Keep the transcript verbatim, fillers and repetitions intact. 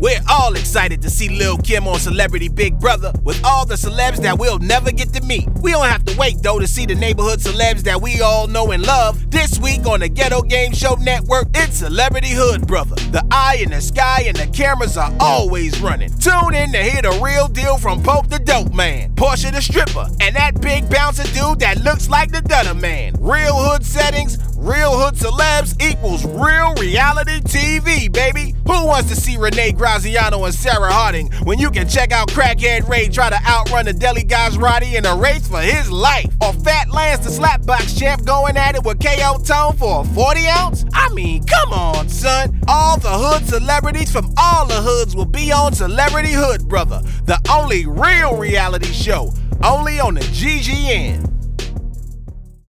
We're all excited to see Lil' Kim on Celebrity Big Brother with all the celebs that we'll never get to meet. We don't have to wait, though, to see the neighborhood celebs that we all know and love. This week on the Ghetto Game Show Network, it's Celebrity Hood Brother. The eye in the sky and the cameras are always running. Tune in to hear the real deal from Pope the Dope Man, Portia the Stripper, and that big bouncer dude that looks like the Dunner Man. Real hood settings, real hood celebs equals real reality T V, baby. Who wants to see Renee Graziano and Sarah Harding when you can check out Crackhead Ray try to outrun the Deli Gazrati in a race for his life? Or Fat Lance, the slapbox champ, going at it with K O Tone for a forty ounce? I mean, come on, son. All the hood celebrities from all the hoods will be on Celebrity Hood Brother, the only real reality show, only on the G G N.